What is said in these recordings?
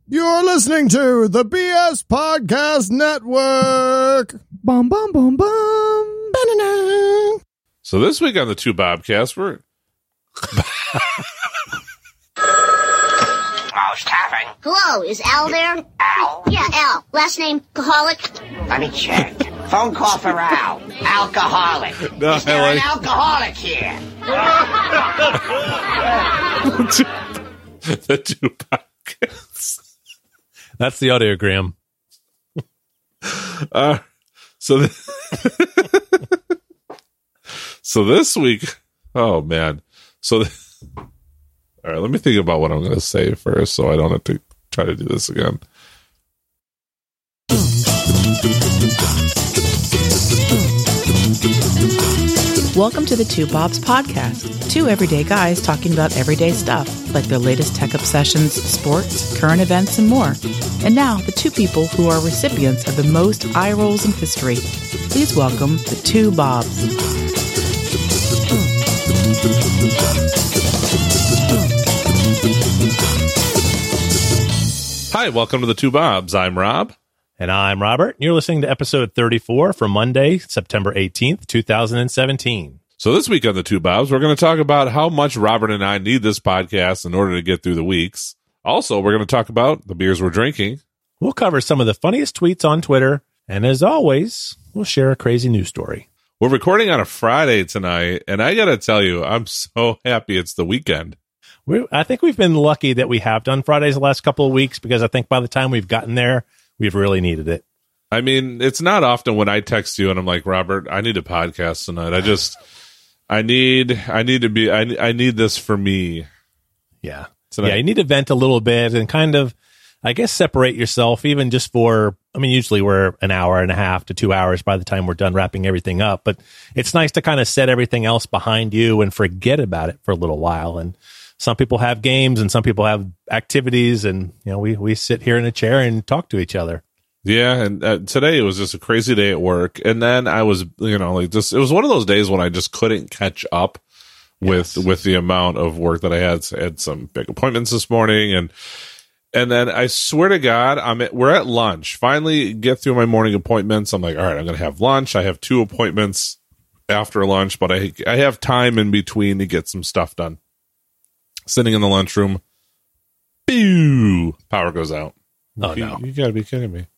You're listening to the BS Podcast Network. Bum, bum, bum, bum. Ba-na-na. So this week on the Two Bobcast, we're... Most having. Hello, is Al there? Al? Yeah, Al. Last name, Kaholic. Let me check. Phone call for Al. Alcoholic. No, Is there an alcoholic here? the Two Bobcasts. That's the audiogram. So this week, oh man. All right, let me think about what I'm going to say first so I don't have to try to do this again. Welcome to the Two Bobs Podcast. Two everyday guys talking about everyday stuff, like their latest tech obsessions, sports, current events, and more. And now, the two people who are recipients of the most eye rolls in history. Please welcome the Two Bobs. Hi, welcome to the Two Bobs. I'm Rob. And I'm Robert. You're listening to episode 34 for Monday, September 18th, 2017. So this week on the Two Bobs, we're going to talk about how much Robert and I need this podcast in order to get through the weeks. Also, we're going to talk about the beers we're drinking. We'll cover some of the funniest tweets on Twitter. And as always, we'll share a crazy news story. We're recording on a Friday tonight, and I got to tell you, I'm so happy it's the weekend. I think we've been lucky that we have done Fridays the last couple of weeks, because I think by the time we've gotten there, we've really needed it. I mean, it's not often when I text you and I'm like, Robert, I need a podcast tonight. I need this for me. Yeah. Tonight. Yeah. You need to vent a little bit and kind of, I guess, separate yourself even just for, usually we're an hour and a half to 2 hours by the time we're done wrapping everything up, but it's nice to kind of set everything else behind you and forget about it for a little while. And some people have games and some people have activities, and we sit here in a chair and talk to each other. Yeah, and today it was just a crazy day at work, and then I was, it was one of those days when I just couldn't catch up with the amount of work that I had. I had some big appointments this morning, and then I swear to God, we're at lunch. Finally, get through my morning appointments. I'm like, all right, I'm going to have lunch. I have 2 appointments after lunch, but I have time in between to get some stuff done. Sitting in the lunchroom, power goes out. Oh, no. You gotta be kidding me.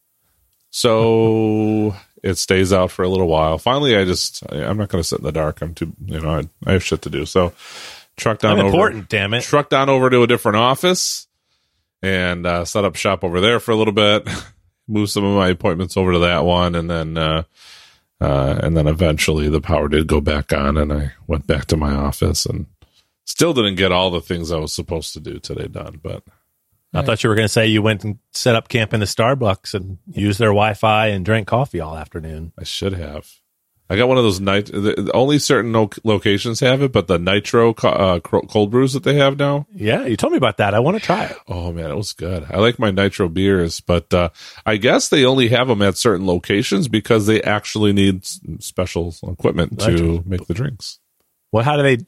So it stays out for a little while. Finally, I'm not going to sit in the dark. I'm too, I have shit to do. So trucked on over. Important, damn it. Trucked on over to a different office and set up shop over there for a little bit. Moved some of my appointments over to that one, and then eventually the power did go back on, and I went back to my office and still didn't get all the things I was supposed to do today done, but I thought you were going to say you went and set up camp in the Starbucks and used their Wi-Fi and drank coffee all afternoon. I should have. I got one of those only certain locations have it, but the nitro cold brews that they have now. Yeah, you told me about that. I want to try it. Oh man, it was good. I like my nitro beers, but I guess they only have them at certain locations because they actually need special equipment to make the drinks. Well,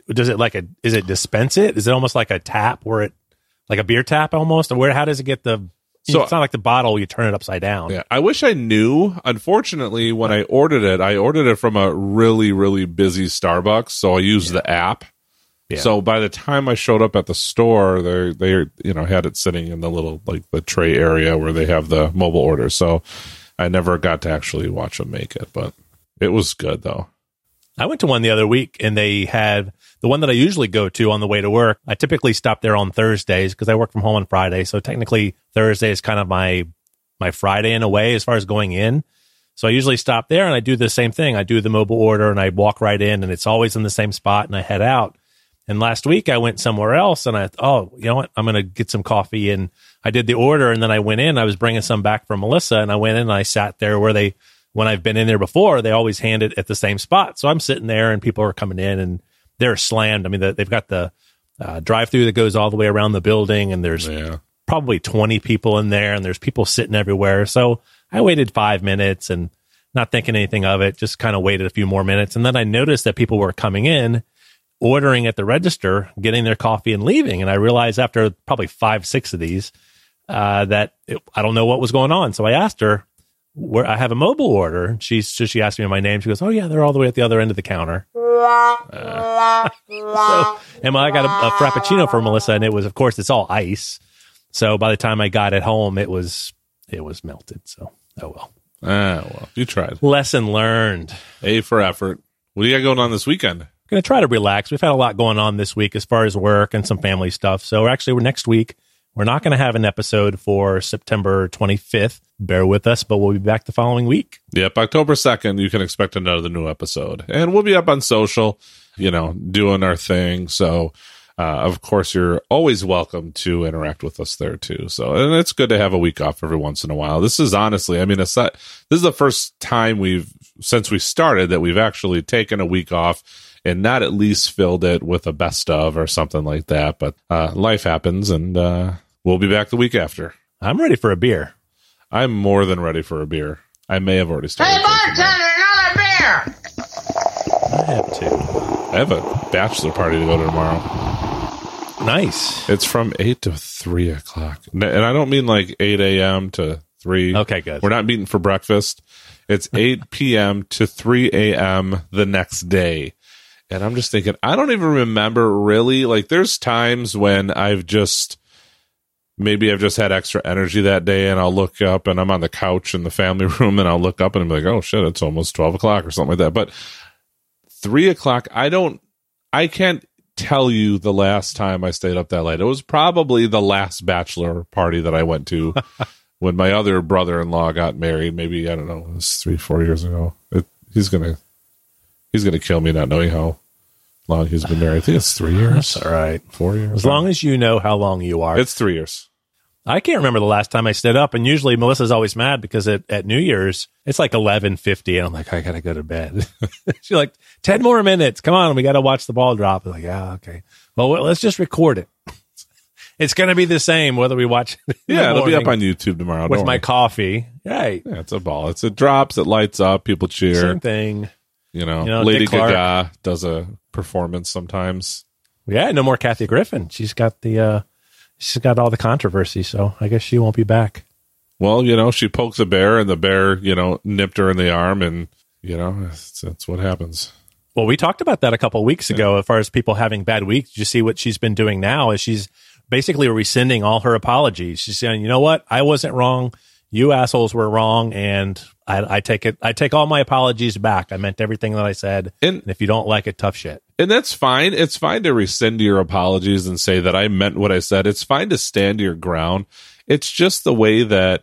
is it dispense it? Is it almost like a tap like a beer tap almost? Or how does it get it's not like the bottle, you turn it upside down. Yeah, I wish I knew. Unfortunately, when I ordered it from a really, really busy Starbucks, so I used the app. Yeah. So by the time I showed up at the store, they had it sitting in the little, the tray area where they have the mobile order. So I never got to actually watch them make it, but it was good though. I went to one the other week, and they had the one that I usually go to on the way to work. I typically stop there on Thursdays because I work from home on Friday. So technically Thursday is kind of my Friday in a way as far as going in. So I usually stop there and I do the same thing. I do the mobile order and I walk right in, and it's always in the same spot, and I head out. And last week I went somewhere else, and I thought, you know what? I'm going to get some coffee. And I did the order, and then I went in. I was bringing some back for Melissa, and I went in and I sat there where when I've been in there before, they always hand it at the same spot. So I'm sitting there, and people are coming in, and they're slammed. I mean, they've got the drive-through that goes all the way around the building, and there's probably 20 people in there, and there's people sitting everywhere. So I waited 5 minutes and not thinking anything of it, just kind of waited a few more minutes. And then I noticed that people were coming in, ordering at the register, getting their coffee and leaving. And I realized after probably 5-6 of these, I don't know what was going on. So I asked her, where I have a mobile order. She asked me my name. She goes, oh yeah, they're all the way at the other end of the counter. And I got a Frappuccino for Melissa, and it was, of course, it's all ice. So by the time I got it home, it was melted. So, oh well. Well, you tried. Lesson learned. A for effort. What do you got going on this weekend? Going to try to relax. We've had a lot going on this week as far as work and some family stuff. So actually, next week, we're not going to have an episode for September 25th. Bear with us, but we'll be back the following week. Yep, October 2nd, you can expect another new episode. And we'll be up on social, doing our thing. So, of course, you're always welcome to interact with us there, too. So, and it's good to have a week off every once in a while. This is honestly, this is the first time since we started that we've actually taken a week off and not at least filled it with a best of or something like that. But life happens, and we'll be back the week after. I'm ready for a beer. I'm more than ready for a beer. I may have already started. Hey, bartender, another beer! I have two. I have a bachelor party to go to tomorrow. Nice. It's from 8 to 3 o'clock. And I don't mean like 8 a.m. to 3. Okay, good. We're not meeting for breakfast. It's 8 p.m. to 3 a.m. the next day. And I'm just thinking, I don't even remember really. Like, there's times when I've just had extra energy that day, and I'll look up and I'm on the couch in the family room, and I'll look up and I'm like, oh shit, it's almost 12 o'clock or something like that. But 3 o'clock, I can't tell you the last time I stayed up that late. It was probably the last bachelor party that I went to when my other brother-in-law got married. Maybe, I don't know, it was 3-4 years ago. He's gonna kill me not knowing how long he's been married. I think it's 3 years. That's all right. 4 years. As long as you know how long you are. It's 3 years. I can't remember the last time I stood up, and usually Melissa's always mad because at New Year's, it's like 11:50, and I'm like, I got to go to bed. She's like, 10 more minutes. Come on, we got to watch the ball drop. I'm like, yeah, okay. Well, let's just record it. It's going to be the same whether we watch it it'll be up on YouTube tomorrow. With my coffee. Right. Yeah, it's a ball. It drops, it lights up, people cheer. Same thing. Lady Gaga does a performance sometimes. Yeah, no more Kathy Griffin. She's got all the controversy, so I guess she won't be back. Well, she poked the bear, and the bear, nipped her in the arm, and that's what happens. Well, we talked about that a couple of weeks ago as far as people having bad weeks. Did you see what she's been doing now? Is she's basically rescinding all her apologies. She's saying, you know what? I wasn't wrong. You assholes were wrong, and I take it. I take all my apologies back. I meant everything that I said. And if you don't like it, tough shit. And that's fine. It's fine to rescind your apologies and say that I meant what I said. It's fine to stand your ground. It's just the way that,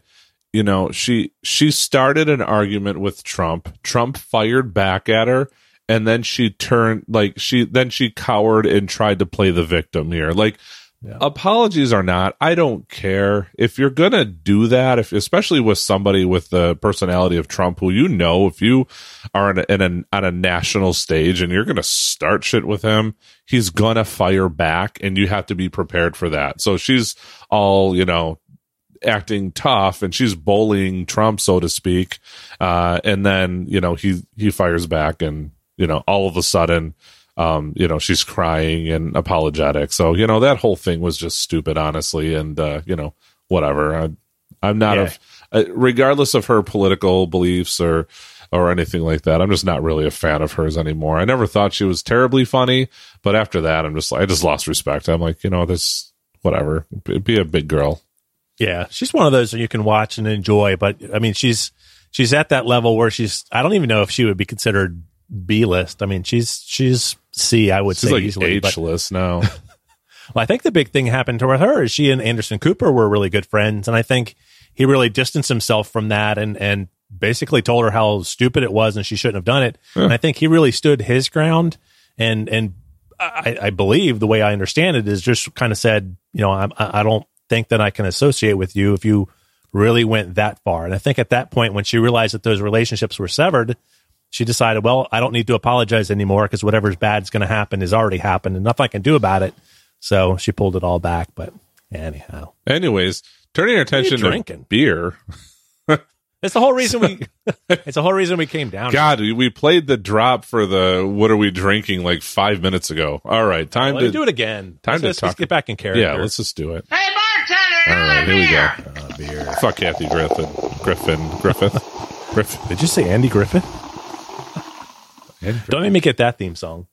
she started an argument with Trump. Trump fired back at her, and then she turned, she cowered and tried to play the victim here. Apologies are not, I don't care if you're gonna do that, especially with somebody with the personality of Trump, who if you are on a national stage and you're gonna start shit with him, he's gonna fire back, and you have to be prepared for that. So she's all acting tough, and she's bullying Trump, so to speak, and then he fires back, and all of a sudden she's crying and apologetic. So, that whole thing was just stupid, honestly. And, whatever. I'm not, regardless of her political beliefs or anything like that, I'm just not really a fan of hers anymore. I never thought she was terribly funny, but after that, I just lost respect. I'm like, this, whatever, be a big girl. Yeah. She's one of those that you can watch and enjoy, but I mean, she's at that level where I don't even know if she would be considered B-list. I mean, she's C, I would say, like easily. H-list now. Well, I think the big thing happened to her is she and Anderson Cooper were really good friends, and I think he really distanced himself from that and basically told her how stupid it was and she shouldn't have done it. Yeah. And I think he really stood his ground, and I believe, the way I understand it, is just kind of said, I don't think that I can associate with you if you really went that far. And I think at that point, when she realized that those relationships were severed, she decided, well, I don't need to apologize anymore because whatever's bad is going to happen has already happened and nothing I can do about it. So she pulled it all back. But anyways, turning our attention to beer. It's the whole reason we came down. God, we played the drop for the what are we drinking like 5 minutes ago. All right, time to do it again. Let's get back in character. Yeah, let's just do it. Hey, bartender, All right, here we go. Beer. Fuck Kathy Griffith. Did you say Andy Griffith? Don't make me get that theme song.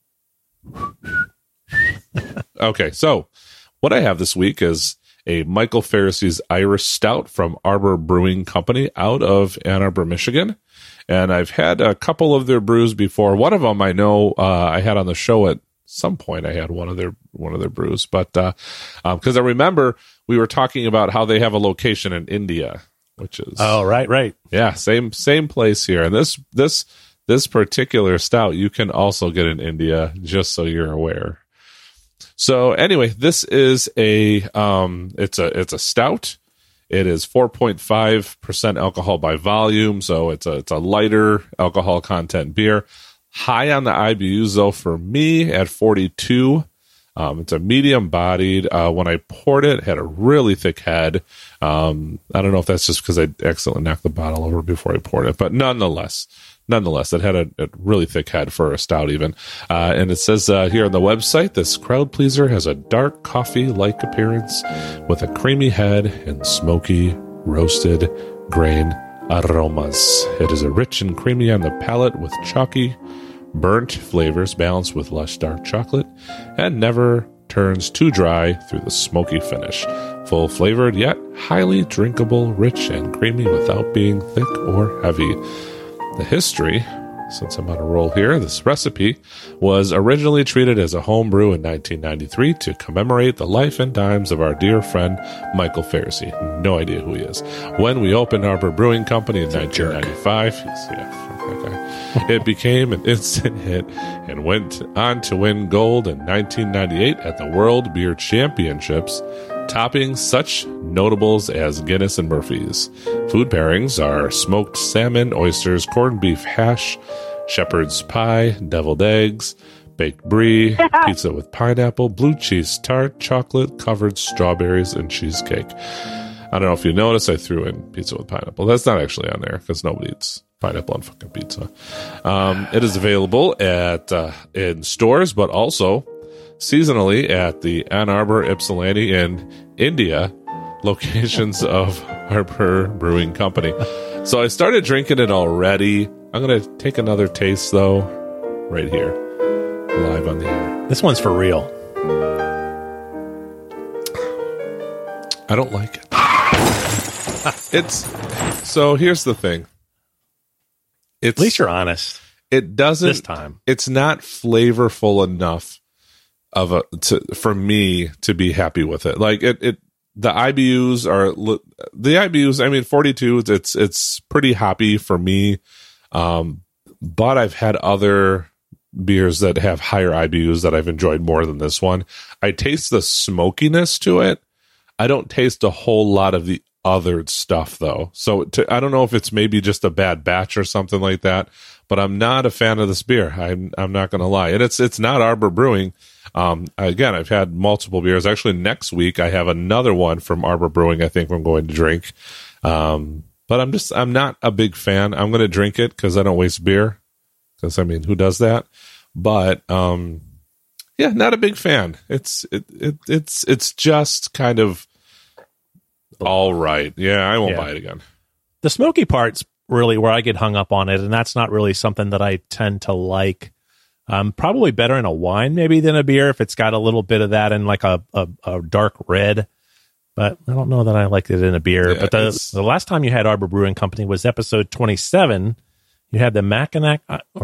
Okay, so what I have this week is a Michael Pharisee's Irish Stout from Arbor Brewing Company out of Ann Arbor, Michigan. And I've had a couple of their brews before. One of them I know I had on the show at some point. I had one of their brews, but because I remember we were talking about how they have a location in India, which is right, yeah, same place here. And this particular stout you can also get in India, just so you're aware. So anyway, this is it's a stout. It is 4.5% alcohol by volume, so it's a lighter alcohol content beer. High on the IBUs though for me at 42. It's a medium bodied. When I poured it had a really thick head. I don't know if that's just because I accidentally knocked the bottle over before I poured it, but nonetheless, it had a really thick head for a stout even. And it says here on the website, this crowd pleaser has a dark coffee-like appearance with a creamy head and smoky, roasted grain aromas. It is a rich and creamy on the palate with chalky, burnt flavors balanced with lush dark chocolate and never turns too dry through the smoky finish. Full flavored yet highly drinkable, rich and creamy without being thick or heavy. The history, since I'm on a roll here, this recipe was originally treated as a home brew in 1993 to commemorate the life and times of our dear friend Michael Pharisee. No idea who he is. When we opened Arbor Brewing Company in 1995, it became an instant hit and went on to win gold in 1998 at the World Beer Championships, topping such notables as Guinness and Murphy's. Food pairings are smoked salmon, oysters, corned beef hash, shepherd's pie, deviled eggs, baked brie, pizza with pineapple, blue cheese tart, chocolate covered strawberries, and cheesecake. I don't know if you noticed, I threw in pizza with pineapple. That's not actually on there because nobody eats pineapple on fucking pizza. It is available in stores, but also seasonally at the Ann Arbor, Ypsilanti, and India locations of Arbor Brewing Company. So I started drinking it already. I'm going to take another taste, though, right here, live on the air. This one's for real. I don't like it. So here's the thing. At least you're honest. It doesn't. This time. It's not flavorful enough for me to be happy with it. Like the IBUs are the IBUs. I mean, 42. It's pretty hoppy for me. But I've had other beers that have higher IBUs that I've enjoyed more than this one. I taste the smokiness to it. I don't taste a whole lot of the other stuff though. So I don't know if it's maybe just a bad batch or something like that. But I'm not a fan of this beer. I'm not going to lie. And it's not Arbor Brewing. Again, I've had multiple beers. Actually, next week I have another one from Arbor Brewing. I think I'm going to drink. But I'm not a big fan. I'm going to drink it because I don't waste beer. Because I mean, who does that? But yeah, not a big fan. It's just kind of all right. Yeah, I won't buy it again. The smoky part's really where I get hung up on it, and that's not really something that I tend to like. Probably better in a wine maybe than a beer if it's got a little bit of that in like a dark red. But I don't know that I like it in a beer. Yeah, but the Last time you had Arbor Brewing Company was episode 27. You had the Mackinac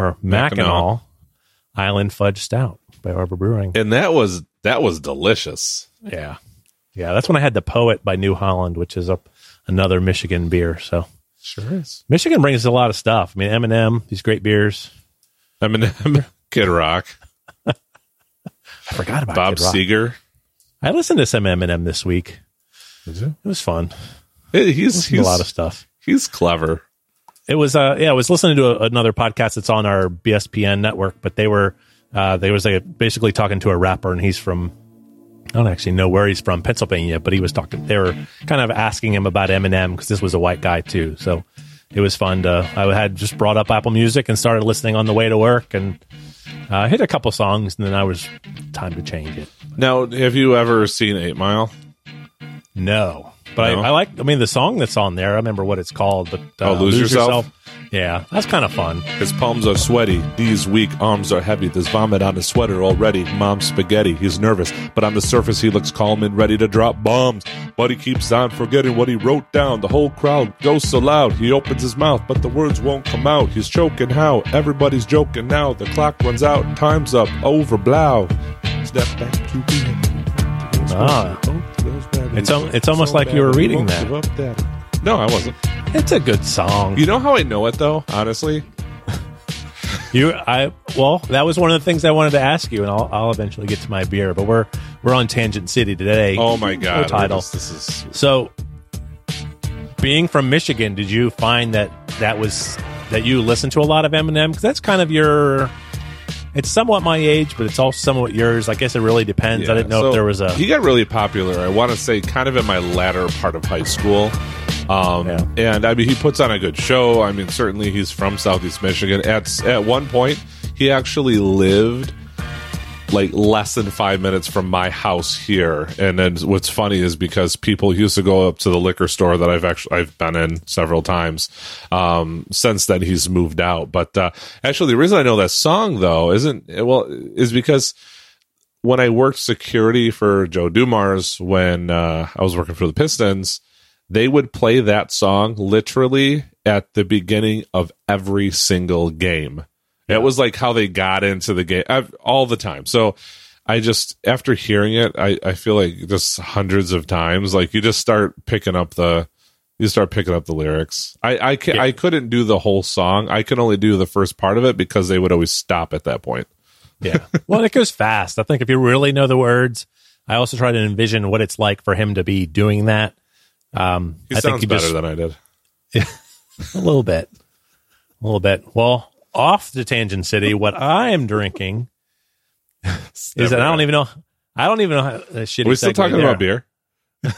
Island Fudge Stout by Arbor Brewing, and that was delicious. Yeah, that's when I had the Poet by New Holland, which is another Michigan beer. So sure is. Michigan brings a lot of stuff. I mean, M&M, these great beers. M&M, Kid Rock. I forgot about Bob Kid Rock. Seger. I listened to some M&M this week. Did you? It was fun. He's a lot of stuff. He's clever. It was I was listening to another podcast that's on our BSPN network, but they was basically talking to a rapper, and he's from, I don't actually know where he's from, Pennsylvania, but he was talking. They were kind of asking him about Eminem because this was a white guy too, so it was fun to. I had just brought up Apple Music and started listening on the way to work, and hit a couple songs, and then I was time to change it. Now, have you ever seen 8 Mile? No. But No. I like, the song that's on there, I remember what it's called, but Lose Yourself? Yeah, that's kind of fun. His palms are sweaty, knees weak, arms are heavy. There's vomit on his sweater already. Mom's spaghetti. He's nervous, but on the surface he looks calm and ready to drop bombs. But he keeps on forgetting what he wrote down. The whole crowd goes so loud. He opens his mouth, but the words won't come out. He's choking how? Everybody's joking now. The clock runs out. Time's up. Over. Blow. Step back to the Ah. It's almost like you were reading that. No, I wasn't. It's a good song. You know how I know it though? Honestly, That was one of the things I wanted to ask you, and I'll eventually get to my beer. But we're on Tangent City today. oh my god! title. This is So, being from Michigan, did you find that you listened to a lot of Eminem? Because that's kind of it's somewhat my age, but it's also somewhat yours. I guess it really depends. I didn't know if there was a. He got really popular. I want to say kind of in my latter part of high school. And I mean, he puts on a good show. I mean, certainly he's from Southeast Michigan. At one point, he actually lived like less than 5 minutes from my house here. And then what's funny is because people used to go up to the liquor store that I've been in several times. Since then, he's moved out. But actually, the reason I know that song though is because when I worked security for Joe Dumars when I was working for the Pistons. They would play that song literally at the beginning of every single game. Yeah. It was like how they got into the game all the time. So I just, after hearing it, I feel like just hundreds of times, like you just start picking up the lyrics. I couldn't do the whole song. I could only do the first part of it because they would always stop at that point. Yeah. Well, it goes fast. I think if you really know the words, I also try to envision what it's like for him to be doing that. He I sounds think better than I did. A little bit. Well, off to Tangent City, what I am drinking is that I don't even know how shitty. Are we still talking about beer? Hey,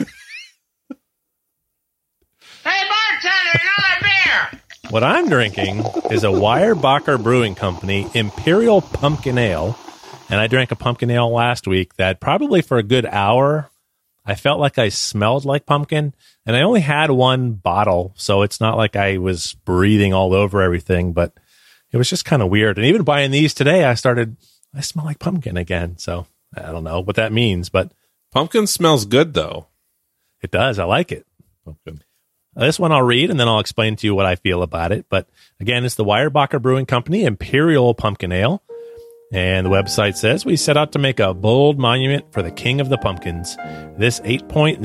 bartender, another beer! What I'm drinking is a Weyerbacher Brewing Company Imperial Pumpkin Ale, and I drank a pumpkin ale last week that probably for a good hour I felt like I smelled like pumpkin, and I only had one bottle, so it's not like I was breathing all over everything, but it was just kind of weird. And even buying these today, I smell like pumpkin again, so I don't know what that means, but Pumpkin smells good, though. it does. I like it. Pumpkin. This one I'll read, and then I'll explain to you what I feel about it. But again, it's the Weyerbacher Brewing Company Imperial Pumpkin Ale. And the website says, we set out to make a bold monument for the king of the pumpkins. This 8.0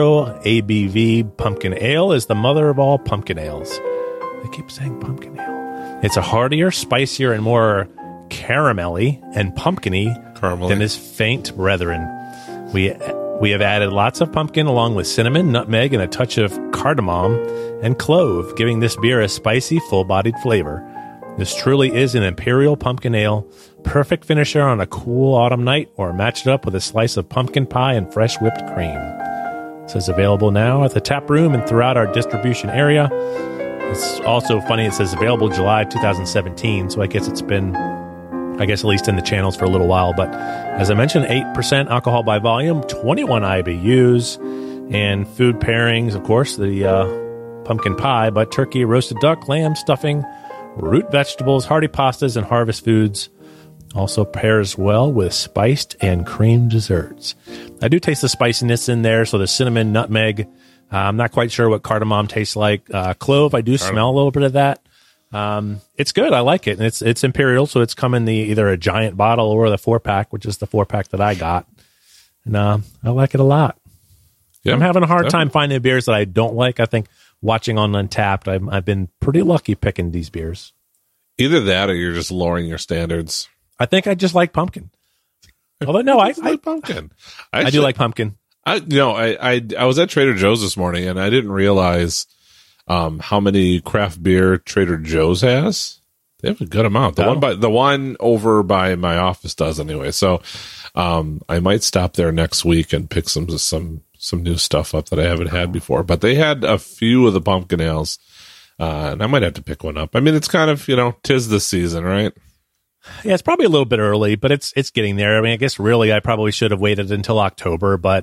ABV pumpkin ale is the mother of all pumpkin ales. They keep saying pumpkin ale. It's a heartier, spicier, and more caramelly and pumpkiny than his faint brethren. We have added lots of pumpkin along with cinnamon, nutmeg, and a touch of cardamom and clove, giving this beer a spicy, full-bodied flavor. This truly is an imperial pumpkin ale, perfect finisher on a cool autumn night, or match it up with a slice of pumpkin pie and fresh whipped cream. It says available now at the tap room and throughout our distribution area. It's also funny, it says available July 2017, so I guess it's been, at least in the channels for a little while. But as I mentioned, 8% alcohol by volume, 21 IBUs, and food pairings, of course, the pumpkin pie, but turkey, roasted duck, lamb, stuffing, root vegetables, hearty pastas, and harvest foods. Also pairs well with spiced and cream desserts. I do taste the spiciness in there, so the cinnamon, nutmeg. I'm not quite sure what cardamom tastes like. Clove, I do smell a little bit of that. It's good. I like it. And it's imperial, so it's come in either a giant bottle or the 4-pack, which is the 4-pack that I got. And I like it a lot. Yeah, I'm having a hard time finding beers that I don't like. I think watching on Untappd, I've been pretty lucky picking these beers. Either that or you're just lowering your standards. I think I just like pumpkin. Although, no, I like pumpkin. I do like pumpkin. I was at Trader Joe's this morning, and I didn't realize how many craft beer Trader Joe's has. They have a good amount. The one over by my office does anyway. So I might stop there next week and pick some new stuff up that I haven't had before. But they had a few of the pumpkin ales, and I might have to pick one up. I mean, it's kind of, 'tis the season, right? Yeah, it's probably a little bit early, but it's getting there. I mean, I guess really I probably should have waited until October, but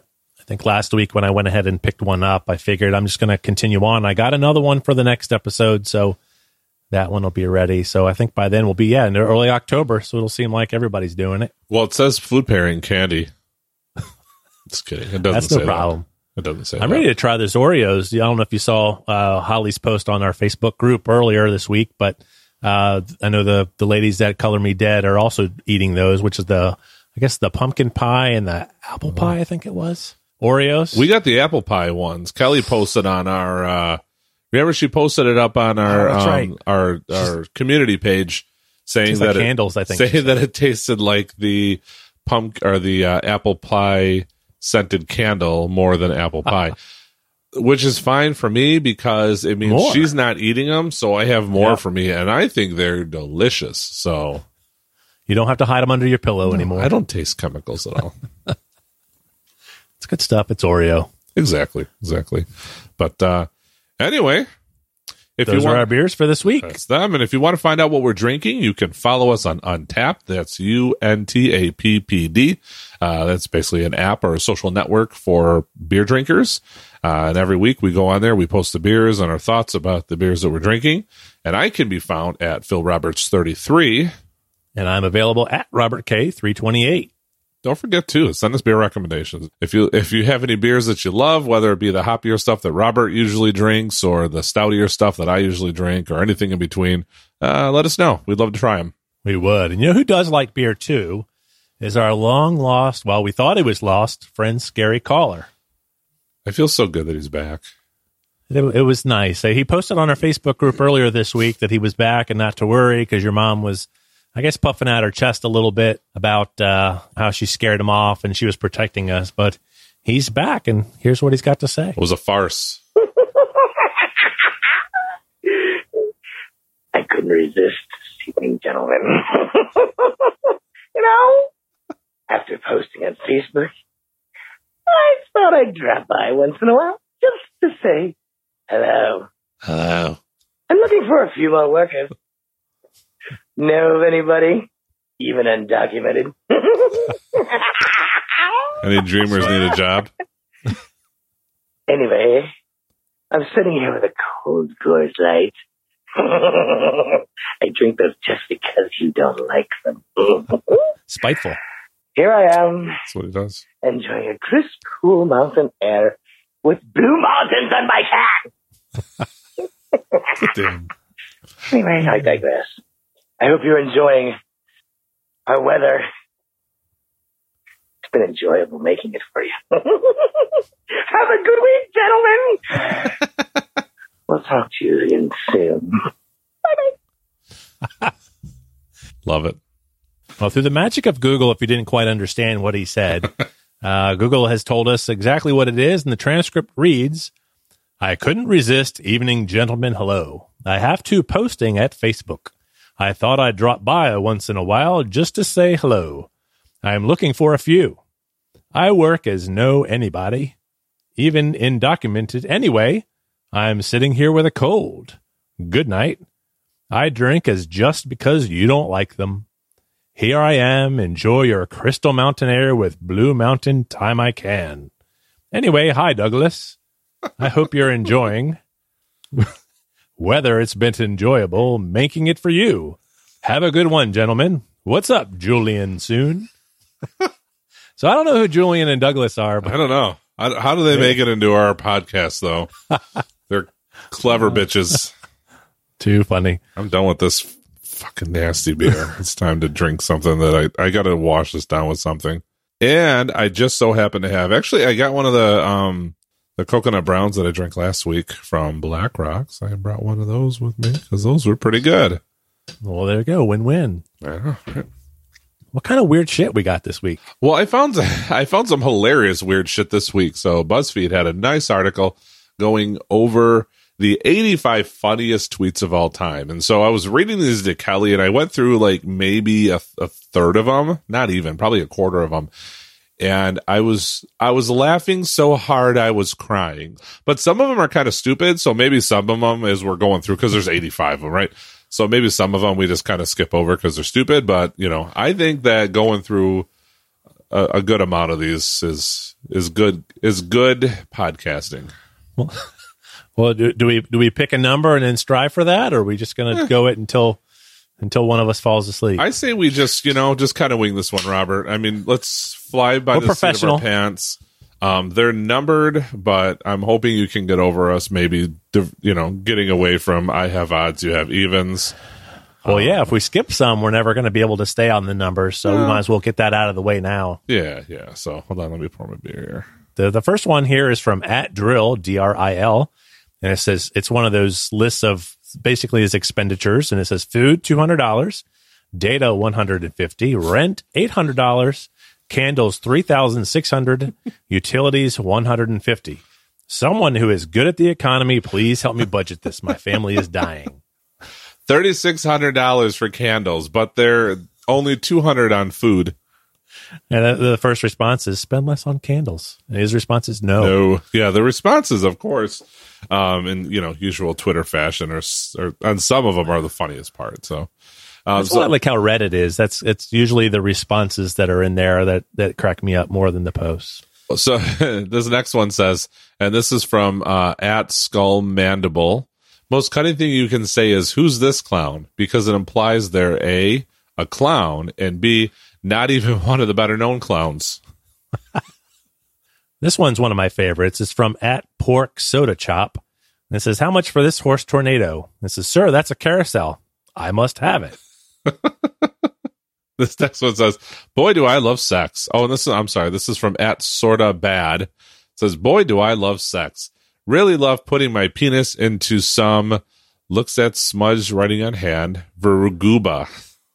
I think last week when I went ahead and picked one up, I figured I'm just going to continue on. I got another one for the next episode, so that one will be ready. So I think by then we'll be, in early October, so it'll seem like everybody's doing it. Well, it says food pairing candy. Just kidding. It doesn't That's say no problem. That. It doesn't say I'm that. ready to try this Oreos. I don't know if you saw Holly's post on our Facebook group earlier this week, but I know the ladies that Color Me Dead are also eating those, which is the pumpkin pie and the apple pie, I think it was. Oreos. We got the apple pie ones. Kelly posted on our remember she posted it up on our right. our community page saying that candles, I think. Saying that it tasted like the apple pie scented candle more than apple pie. Which is fine for me because it means she's not eating them, so I have more for me, and I think they're delicious. So you don't have to hide them under your pillow anymore. I don't taste chemicals at all. It's good stuff. It's Oreo. Exactly. But anyway, if those you want are our beers for this week. That's them. And if you want to find out what we're drinking, you can follow us on Untappd. That's UNTAPPD. That's basically an app or a social network for beer drinkers. And every week we go on there, we post the beers and our thoughts about the beers that we're drinking. And I can be found at Phil Roberts 33. And I'm available at Robert K 328. Don't forget to send us beer recommendations. If you have any beers that you love, whether it be the hoppier stuff that Robert usually drinks or the stoutier stuff that I usually drink or anything in between, let us know. We'd love to try them. We would. And you know who does like beer too is our long lost, we thought he was lost, friend Scary Caller. I feel so good that he's back. It was nice. He posted on our Facebook group earlier this week that he was back and not to worry because your mom was, I guess, puffing out her chest a little bit about how she scared him off and she was protecting us. But he's back, and here's what he's got to say. It was a farce. I couldn't resist this evening, gentlemen. After posting on Facebook, I thought I'd drop by once in a while just to say hello. Hello. I'm looking for a few more workers. Know of anybody? Even undocumented? Any dreamers need a job? Anyway, I'm sitting here with a cold Coors Light. I drink those just because you don't like them. Spiteful. Here I am. That's what he does. Enjoying a crisp, cool mountain air with blue mountains on my can. Damn. Anyway, I digress. I hope you're enjoying our weather. It's been enjoyable making it for you. Have a good week, gentlemen. We'll talk to you again soon. Bye-bye. Love it. Well, through the magic of Google, if you didn't quite understand what he said, Google has told us exactly what it is, and the transcript reads, I couldn't resist evening gentlemen hello. I have to posting at Facebook. I thought I'd drop by once in a while just to say hello. I am looking for a few. I work as no anybody, even undocumented. Anyway, I'm sitting here with a cold. Good night. I drink as just because you don't like them. Here I am. Enjoy your crystal mountain air with Blue Mountain time I can. Anyway, hi, Douglas. I hope you're enjoying. Whether it's been enjoyable, making it for you. Have a good one, gentlemen. What's up, Julian Soon? So I don't know who Julian and Douglas are. But I don't know. How do they make it into our podcast, though? They're clever bitches. Too funny. I'm done with this fucking nasty beer. It's time to drink something that I got to wash this down with something. And I just so happen to have, actually, I got one of the coconut browns that I drank last week from Black Rocks. I brought one of those with me because those were pretty good. Well, there you go. Win-win. Yeah, right. What kind of weird shit we got this week? Well, I found some hilarious weird shit this week. So BuzzFeed had a nice article going over the 85 funniest tweets of all time. And so I was reading these to Kelly, and I went through like maybe a third of them, not even, probably a quarter of them. And I was laughing so hard I was crying. But some of them are kind of stupid, so maybe some of them as we're going through, because there's 85 of them, right? So maybe some of them we just kind of skip over because they're stupid. But, you know, I think that going through a good amount of these is good podcasting. Well, do we pick a number and then strive for that, or are we just going to go it until one of us falls asleep? I say we just kind of wing this one, Robert. I mean, let's fly by the seat of our pants. They're numbered, but I'm hoping you can get over us. Maybe getting away from I have odds, you have evens. Well, yeah, if we skip some, we're never going to be able to stay on the numbers, so we might as well get that out of the way now. Yeah. So, hold on, let me pour my beer here. The first one here is from @Drill, DRIL, and it says it's one of those lists of basically his expenditures, and it says food, $200, data, $150, rent, $800, candles, $3,600, utilities, $150. Someone who is good at the economy, please help me budget this. My family is dying. $3,600 for candles, but they're only $200 on food. And the first response is spend less on candles. And his response is no. Yeah, the responses, of course, in usual Twitter fashion, or and some of them are the funniest part. So it's a lot like how Reddit is. It's usually the responses that are in there that crack me up more than the posts. So this next one says, and this is from @SkullMandible. Most cutting thing you can say is, who's this clown? Because it implies they're A, a clown, and B, not even one of the better known clowns. This one's one of my favorites. It's from @PorkSodaChop. And it says, how much for this horse tornado? And it says, sir, that's a carousel. I must have it. This next one says, boy, do I love sex. Oh, and this is from @SortaBad. It says, boy, do I love sex. Really love putting my penis into some looks at smudge writing on hand, verguba.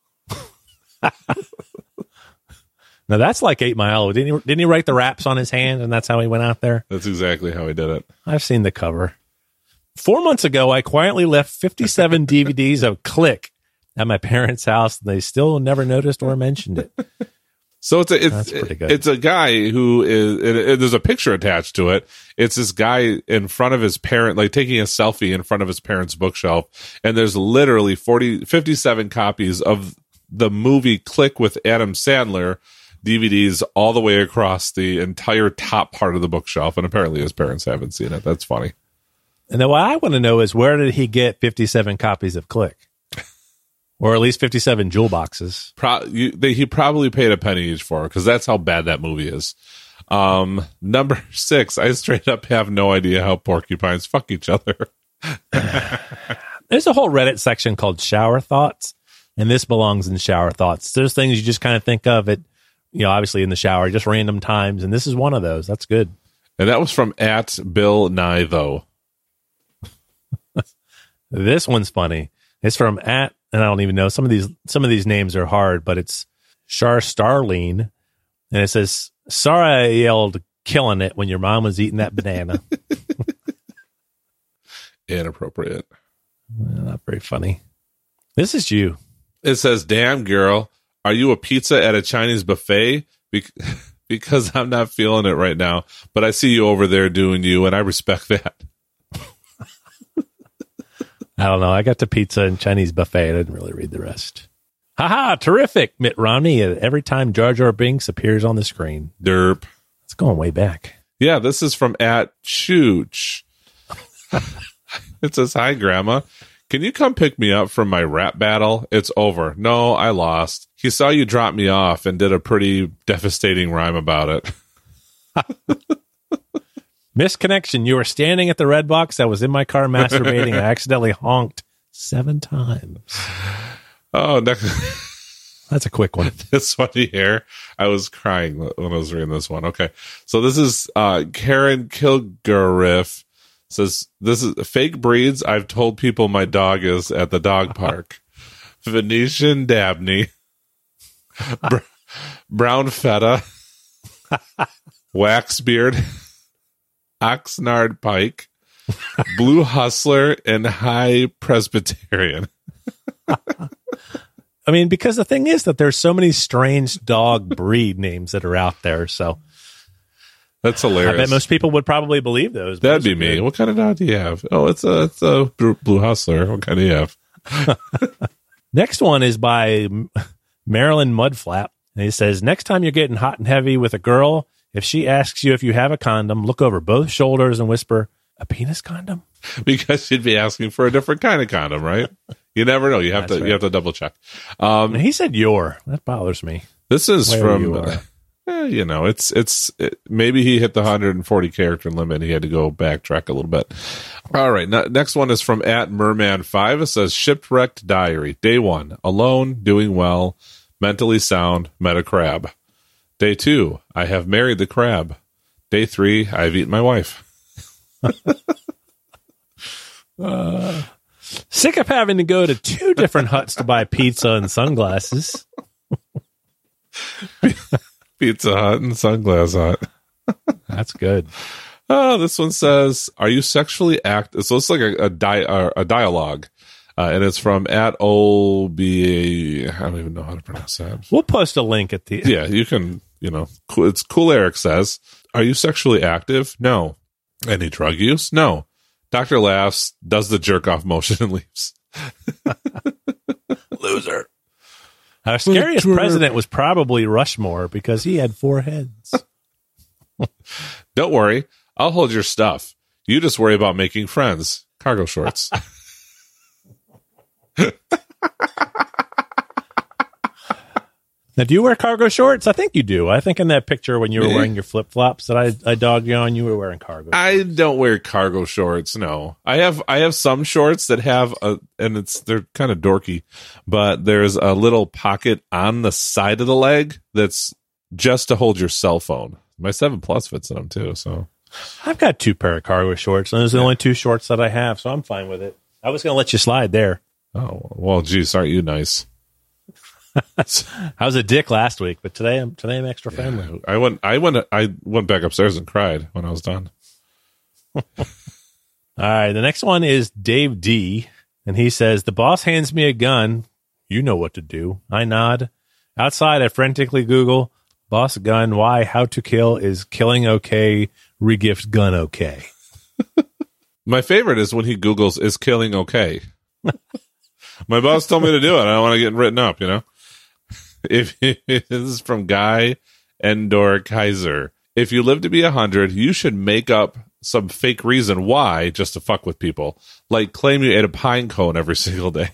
Now that's like 8 Mile. Didn't he write the raps on his hand, and that's how he went out there? That's exactly how he did it. I've seen the cover. 4 months ago, I quietly left 57 DVDs of Click at my parents' house, and they still never noticed or mentioned it. So it's a guy who is, there's a picture attached to it. It's this guy in front of his parent, like taking a selfie in front of his parents' bookshelf. And there's literally 57 copies of the movie Click with Adam Sandler DVDs all the way across the entire top part of the bookshelf. And apparently his parents haven't seen it. That's funny. And then what I want to know is, where did he get 57 copies of Click? Or at least 57 jewel boxes. He probably paid a penny each for it, because that's how bad that movie is. Number 6, I straight up have no idea how porcupines fuck each other. There's a whole Reddit section called Shower Thoughts, and this belongs in Shower Thoughts. There's things you just kind of think of it, obviously in the shower, just random times, and this is one of those. That's good. And that was from @BillNye, This one's funny. It's from and I don't even know. Some of these names are hard, but it's Char Starline, and it says, sorry I yelled killing it when your mom was eating that banana. Inappropriate. Well, not very funny. This is you. It says, damn girl, are you a pizza at a Chinese buffet? Because I'm not feeling it right now, but I see you over there doing you, and I respect that. I don't know. I got to pizza and Chinese buffet. I didn't really read the rest. Haha, terrific, Mitt Romney. Every time Jar Jar Binks appears on the screen. Derp. It's going way back. Yeah, this is from @Chooch. It says, hi, Grandma. Can you come pick me up from my rap battle? It's over. No, I lost. He saw you drop me off and did a pretty devastating rhyme about it. Misconnection. You were standing at the red box. I was in my car masturbating. I accidentally honked 7 times. Oh, that's a quick one. This one here, I was crying when I was reading this one. Okay, so this is Karen Kilgariff. Says, this is fake breeds. I've told people my dog is at the dog park. Venetian Dabney, Brown Feta, Waxbeard, Oxnard Pike, Blue Hustler, and High Presbyterian. I mean, because the thing is that there's so many strange dog breed names that are out there. So that's hilarious. I bet most people would probably believe those. That'd be me. What kind of dog do you have? Oh, it's a Blue Hustler. What kind do you have? Next one is by Marilyn Mudflap. And he says, next time you're getting hot and heavy with a girl, if she asks you if you have a condom, look over both shoulders and whisper, a penis condom? Because she'd be asking for a different kind of condom, right? You never know. You have to double check. He said that bothers me. This is Where from, you are. Maybe he hit the 140 character limit. And he had to go backtrack a little bit. All right. Next one is from @Merman5. It says, shipwrecked diary. Day 1, alone, doing well, mentally sound, met a crab. Day 2, I have married the crab. Day 3, I've eaten my wife. Sick of having to go to 2 different huts to buy pizza and sunglasses. Pizza Hut and Sunglass Hut. That's good. Oh, this one says, are you sexually active? So it's like a dialogue. And it's from @OBA. I don't even know how to pronounce that. We'll post a link at the... Yeah, you can, it's Cool Eric says, are you sexually active? No. Any drug use? No. Doctor laughs, does the jerk off motion and leaves. Loser. Our scariest president was probably Rushmore because he had 4 heads. Don't worry. I'll hold your stuff. You just worry about making friends. Cargo shorts. Now, do you wear cargo shorts? I think you do. I think in that picture when you were wearing your flip-flops that I dogged you on, you were wearing cargo shorts. I don't wear cargo shorts, no. I have some shorts that have they're kind of dorky, but there's a little pocket on the side of the leg that's just to hold your cell phone. My 7 Plus fits in them too, so. I've got 2 pair of cargo shorts, and those are the only 2 shorts that I have, so I'm fine with it. I was going to let you slide there. Oh, well, geez, aren't you nice? I was a dick last week, but today I'm extra friendly. I went back upstairs and cried when I was done. All right, the next one is Dave D, and he says, the boss hands me a gun. You know what to do. I nod. Outside, I frantically Google, boss gun, why, how to kill, is killing okay, regift gun okay. My favorite is when he Googles, is killing okay? My boss told me to do it. I don't want to get written up, This is from Guy Endor Kaiser. If you live to be 100, you should make up some fake reason why just to fuck with people. Like claim you ate a pine cone every single day.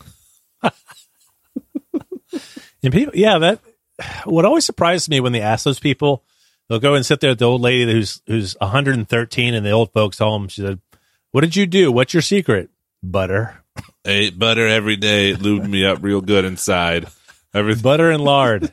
And people, that what always surprises me when they ask those people, they'll go and sit there with the old lady who's 113 in the old folks' home. She said, what did you do? What's your secret? Butter. I ate butter every day. It lubed me up real good inside. Everything. Butter and lard.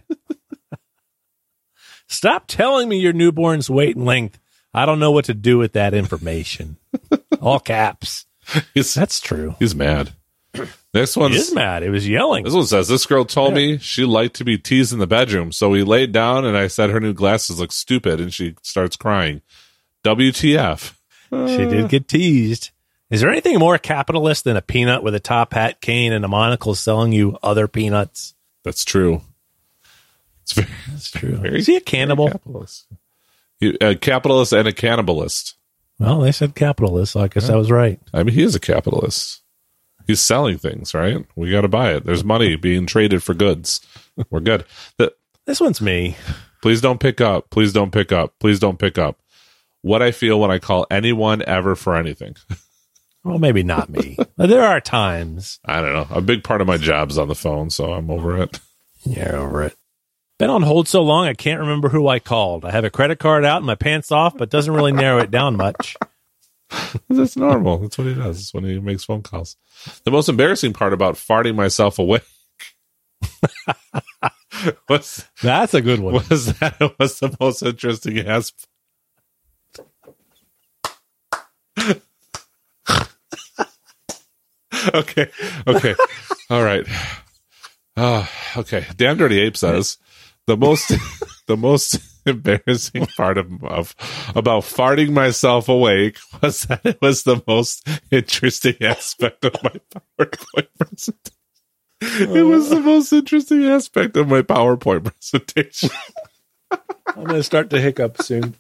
Stop telling me your newborn's weight and length. I don't know what to do with that information. All caps. That's true. He's mad. Next one is mad. He was yelling. This one says, this girl told me she liked to be teased in the bedroom. So we laid down and I said her new glasses look stupid and she starts crying. WTF. She did get teased. Is there anything more capitalist than a peanut with a top hat, cane, and a monocle selling you other peanuts? That's true. That's true. Is he a cannibal? Capitalist. A capitalist and a cannibalist. Well, they said capitalist, so I guess I was right. I mean, he is a capitalist. He's selling things, right? We got to buy it. There's money being traded for goods. We're good. This one's me. Please don't pick up. Please don't pick up. Please don't pick up. What I feel when I call anyone ever for anything. Well, maybe not me. There are times. I don't know. A big part of my job's on the phone, so I'm over it. Yeah, over it. Been on hold so long, I can't remember who I called. I have a credit card out and my pants off, but doesn't really narrow it down much. That's normal. That's what he does. That's when he makes phone calls. The most embarrassing part about farting myself awake. That's a good one. Was the most interesting aspect. Okay. All right. Okay. Damn Dirty Ape says the most embarrassing part about farting myself awake was that it was the most interesting aspect of my PowerPoint presentation. It was the most interesting aspect of my PowerPoint presentation. I'm going to start to hiccup soon.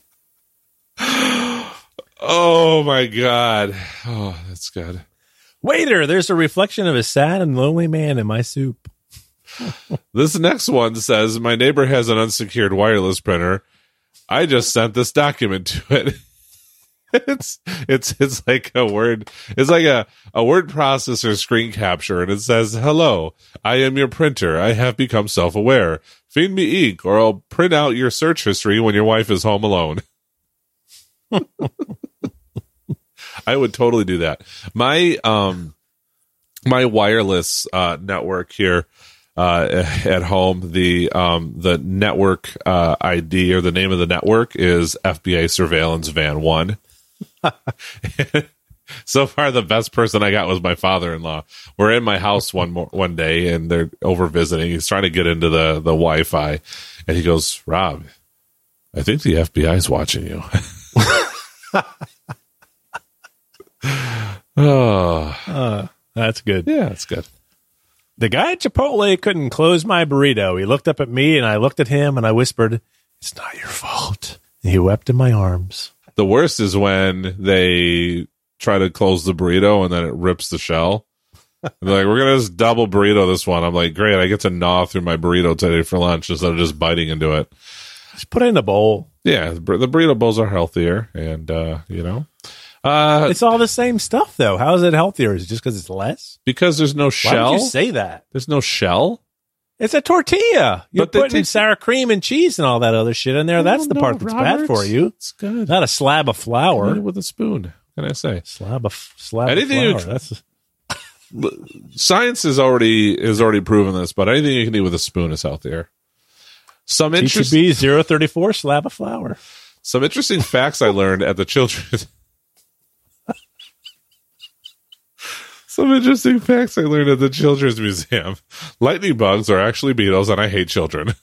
Oh my God. Oh, that's good. Waiter, there's a reflection of a sad and lonely man in my soup. This next one says, my neighbor has an unsecured wireless printer. I just sent this document to it. It's like a word. It's like a word processor screen capture, and it says, "Hello, I am your printer. I have become self-aware. Feed me ink, or I'll print out your search history when your wife is home alone." I would totally do that. My wireless network here at home, the network ID or the name of the network is FBI Surveillance Van 1. So far, the best person I got was my father-in-law. We're in my house one day, and they're over visiting. He's trying to get into the Wi-Fi, and he goes, "Rob, I think the FBI is watching you." That's good. Yeah, that's good. The guy at Chipotle couldn't close my burrito. He looked up at me, and I looked at him, and I whispered, "It's not your fault." And he wept in my arms. The worst is when they try to close the burrito and then it rips the shell. They're like, "We're going to just double burrito this one." I'm like, "Great, I get to gnaw through my burrito today for lunch instead of just biting into it." Just put it in a bowl. Yeah, the burrito bowls are healthier, and, It's all the same stuff, though. How is it healthier? Is it just because it's less? because there's no Why shell. would you say that? There's no shell. It's a tortilla. You're But they putting take- sour cream and cheese and all that other shit in there. That's the part that's bad for you. It's good. Not a slab of flour. Eat it with a spoon. What can I say? Slab of Anything you- flour. That's Science is already proven this, but anything you can eat with a spoon is healthier. Some interesting TTB 034 slab of flour. facts I learned at the children's. Some interesting facts I learned at the Children's Museum. Lightning bugs are actually beetles, and I hate children.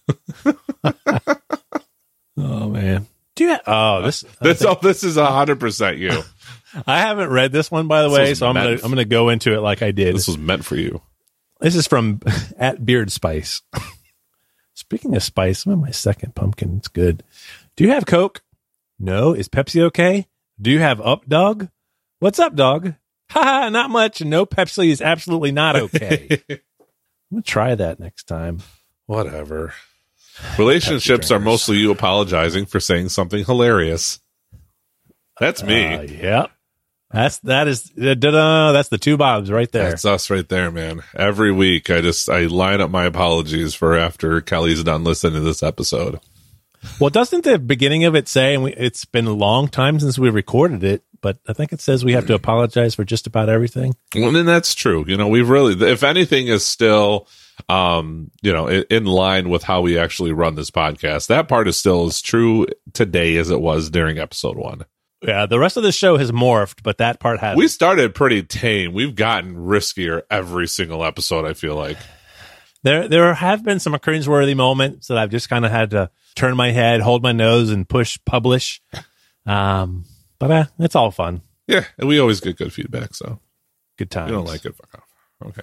Oh man. Do you? This This is 100% you. I haven't read this one, by the This way, was so I'm meant- gonna go into it like I did. This was meant for you. This is from at Beard Spice. Speaking of spice, I'm on my second pumpkin. It's good. Do you have Coke? No. Is Pepsi okay? Do you have Up Dog? What's up, dog? Ha, not much. No, Pepsi is absolutely not okay. I'm gonna try that next time. Whatever. Relationships are mostly you apologizing for saying something hilarious. That's me. Yeah. That's the two Bobs right there. That's us right there, man. Every week I line up my apologies for after Kelly's done listening to this episode. Well, doesn't the beginning of it say, and it's been a long time since we recorded it, but I think it says we have to apologize for just about everything. Well, and that's true. We've really, if anything is still, in line with how we actually run this podcast, that part is still as true today as it was during episode 1. Yeah, the rest of the show has morphed, but that part hasn't. We started pretty tame. We've gotten riskier every single episode, I feel like. There have been some cringeworthy moments that I've just kind of had to turn my head, hold my nose, and push publish. But it's all fun. Yeah, and we always get good feedback, so. Good times. You don't like it, fuck off. Okay.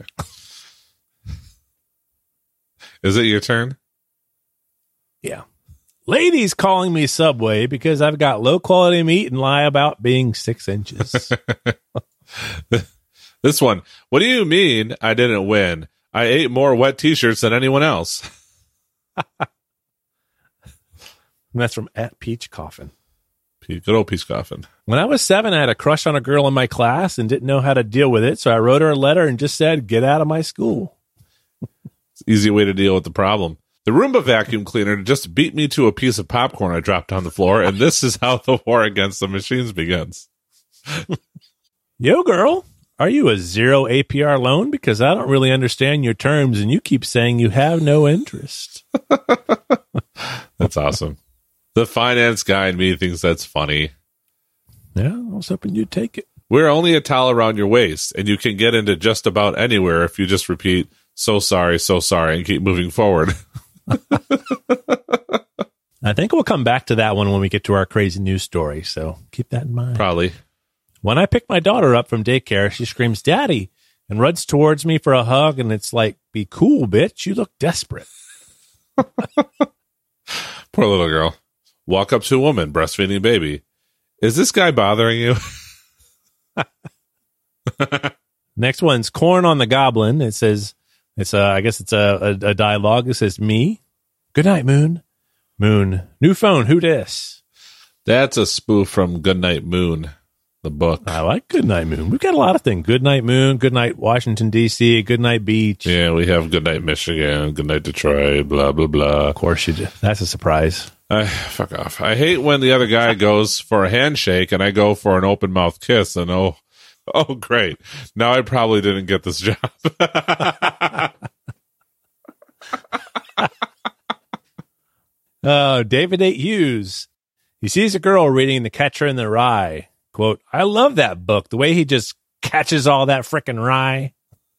Is it your turn? Yeah. Ladies calling me Subway because I've got low quality meat and lie about being 6 inches. This one. What do you mean I didn't win? I ate more wet t-shirts than anyone else. And that's from at Peach Coffin. Good old Peach Coffin. When I was 7, I had a crush on a girl in my class and didn't know how to deal with it. So I wrote her a letter and just said, "Get out of my school." It's an easy way to deal with the problem. The Roomba vacuum cleaner just beat me to a piece of popcorn I dropped on the floor, and this is how the war against the machines begins. Yo, girl, are you a 0 APR loan? Because I don't really understand your terms, and you keep saying you have no interest. That's awesome. The finance guy in me thinks that's funny. Yeah, I was hoping you'd take it. We're only a towel around your waist, and you can get into just about anywhere if you just repeat, so sorry, and keep moving forward. I think we'll come back to that one when we get to our crazy news story, so keep that in mind. Probably. When I pick my daughter up from daycare, she screams, "Daddy," and runs towards me for a hug, and it's like, "Be cool, bitch. You look desperate." Poor little girl. Walk up to a woman, breastfeeding baby. Is this guy bothering you? Next one's Corn on the Goblin. It says, It's I guess it's a dialogue. It says, "Me, good night, Moon. Moon, new phone. Who dis?" That's a spoof from Goodnight Moon, the book. I like Goodnight Moon. We've got a lot of things. Goodnight Moon, Goodnight Washington D.C., Goodnight Beach. Yeah, we have Goodnight Michigan, Goodnight Detroit, blah blah blah. Of course you do. That's a surprise. Fuck off. I hate when the other guy goes for a handshake and I go for an open mouth kiss and oh great. Now I probably didn't get this job. Oh, David 8 Hughes. He sees a girl reading The Catcher in the Rye. Quote, I love that book. The way he just catches all that frickin' rye.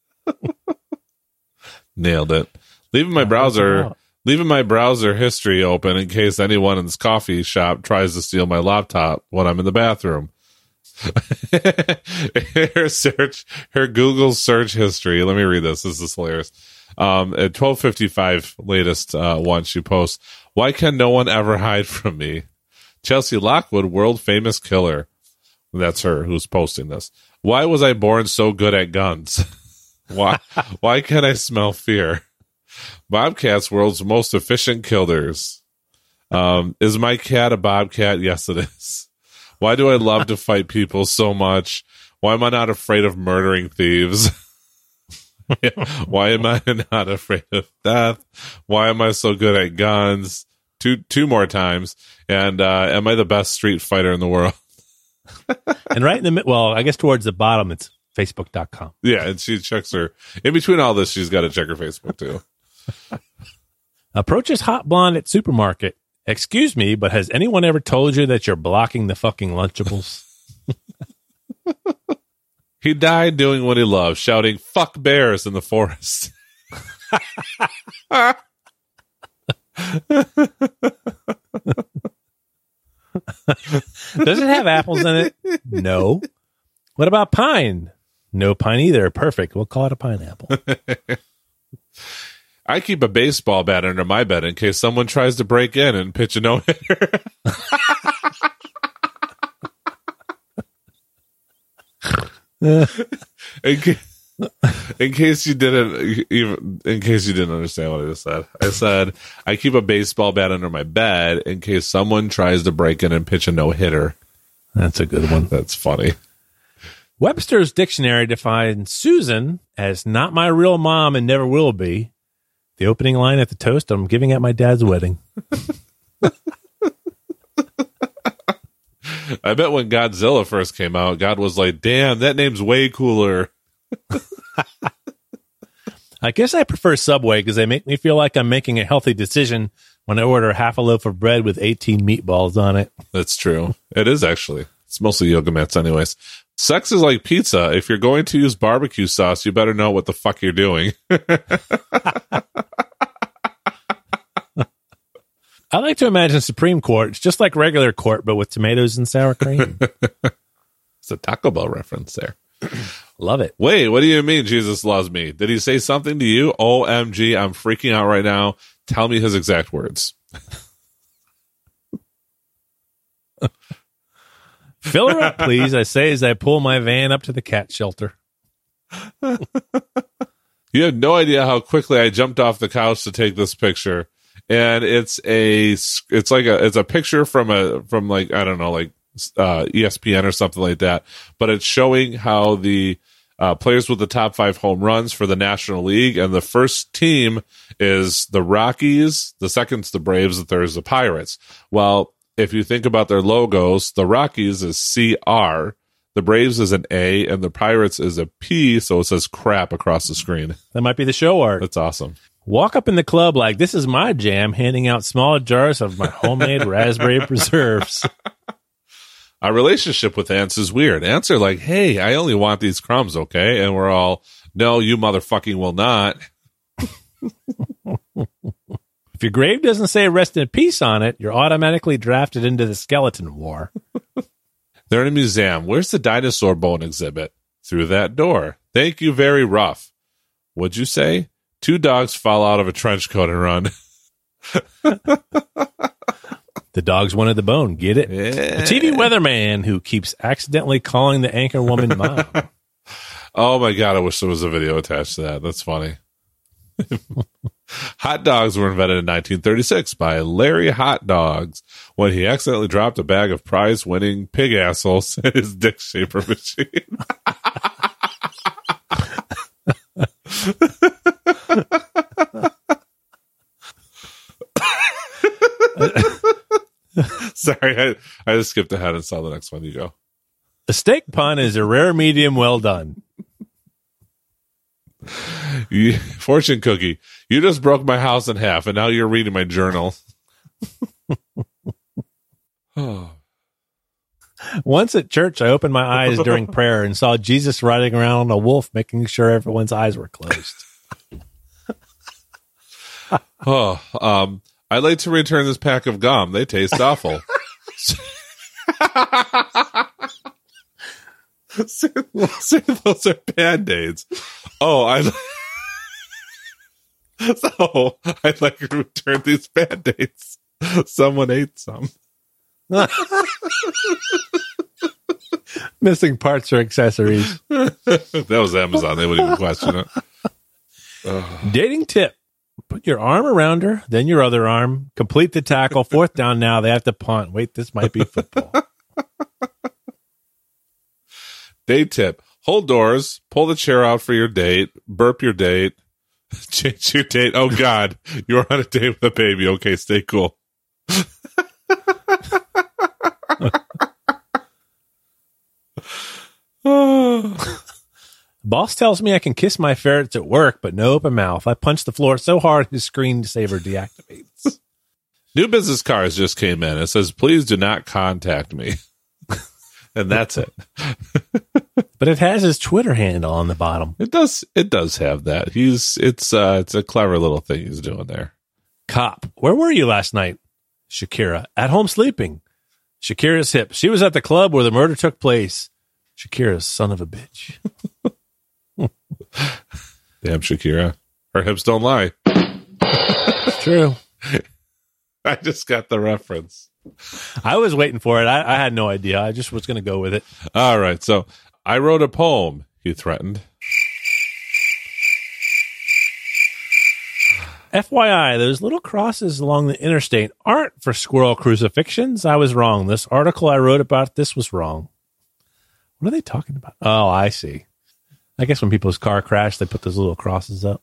Nailed it. Leaving my browser history open in case anyone in this coffee shop tries to steal my laptop when I'm in the bathroom. her Google search history. Let me read this. This is hilarious. At 12:55 latest one, she posts, "Why can no one ever hide from me? Chelsea Lockwood, world famous killer." That's her who's posting this. "Why was I born so good at guns? Why can I smell fear? Bobcats, world's most efficient killers. Is my cat a bobcat? Yes, it is. Why do I love to fight people so much? Why am I not afraid of murdering thieves? Why am I not afraid of death? Why am I so good at guns?" Two more times. And am I the best street fighter in the world? And right in the middle, well, I guess towards the bottom, it's Facebook.com. Yeah, and she checks her. In between all this, she's got to check her Facebook, too. Approaches hot blonde at supermarket. Excuse me, but has anyone ever told you that you're blocking the fucking Lunchables? He died doing what he loved, shouting, "Fuck bears" in the forest. Does it have apples in it? No. What about pine? No pine either. Perfect. We'll call it a pineapple. I keep a baseball bat under my bed in case someone tries to break in and pitch a no-hitter. In case you didn't understand what I just said, I said I keep a baseball bat under my bed in case someone tries to break in and pitch a no-hitter. That's a good one. That's funny. Webster's Dictionary defines Susan as not my real mom and never will be. The opening line at the toast I'm giving at my dad's wedding. I bet when Godzilla first came out, God was like, "Damn, that name's way cooler." I guess I prefer Subway because they make me feel like I'm making a healthy decision when I order half a loaf of bread with 18 meatballs on it. That's true. It is actually. It's mostly yoga mats anyways. Sex is like pizza. If you're going to use barbecue sauce, you better know what the fuck you're doing. I like to imagine Supreme Court. It's just like regular court, but with tomatoes and sour cream. It's a Taco Bell reference there. Love it. Wait, what do you mean Jesus loves me? Did he say something to you? OMG, I'm freaking out right now. Tell me his exact words. Fill her up, please, I say as I pull my van up to the cat shelter. You have no idea how quickly I jumped off the couch to take this picture. And it's a picture from ESPN or something like that. But it's showing how the players with the top 5 home runs for the National League, and the first team is the Rockies, the second's the Braves, the third is the Pirates. Well, if you think about their logos, the Rockies is CR, the Braves is an A, and the Pirates is a P, so it says crap across the screen. That might be the show art. That's awesome. Walk up in the club like, this is my jam, handing out small jars of my homemade raspberry preserves. Our relationship with ants is weird. Ants are like, "Hey, I only want these crumbs, okay?" And we're all, "No, you motherfucking will not." If your grave doesn't say rest in peace on it, you're automatically drafted into the skeleton war. They're in a museum. Where's the dinosaur bone exhibit? Through that door. Thank you, very rough. What'd you say? 2 dogs fall out of a trench coat and run. The dogs wanted the bone. Get it? Yeah. A TV weatherman who keeps accidentally calling the anchor woman mom. Oh my God, I wish there was a video attached to that. That's funny. Hot dogs were invented in 1936 by Larry Hot Dogs when he accidentally dropped a bag of prize-winning pig assholes in his dick shaper machine. Sorry, I just skipped ahead and saw the next one. You go. A steak pun is a rare medium well done. Fortune cookie. You just broke my house in half, and now you're reading my journal. Once at church, I opened my eyes during prayer and saw Jesus riding around on a wolf, making sure everyone's eyes were closed. I'd like to return this pack of gum. They taste awful. Say those are Band-Aids. So I'd like to return these Band-Aids. Someone ate some. Missing parts or accessories. That was Amazon. They wouldn't even question it. Dating tip. Put your arm around her, then your other arm. Complete the tackle. Fourth down now. They have to punt. Wait, this might be football. Date tip. Hold doors. Pull the chair out for your date. Burp your date. Change your date. Oh, God. You're on a date with a baby. Okay, stay cool. Boss tells me I can kiss my ferrets at work, but no open mouth. I punch the floor so hard his screensaver deactivates. New business cards just came in. It says, please do not contact me. And that's it. But it has his Twitter handle on the bottom. It does have that. It's a clever little thing he's doing there. Cop, where were you last night? Shakira, at home sleeping. Shakira's hip. She was at the club where the murder took place. Shakira's son of a bitch. Damn Shakira. Her hips don't lie. It's true. I just got the reference. I was waiting for it. I had no idea. I just was going to go with it. All right. So I wrote a poem, he threatened. FYI, those little crosses along the interstate aren't for squirrel crucifixions. I was wrong. This article I wrote about this was wrong. What are they talking about? Oh, I see. I guess when people's car crash, they put those little crosses up.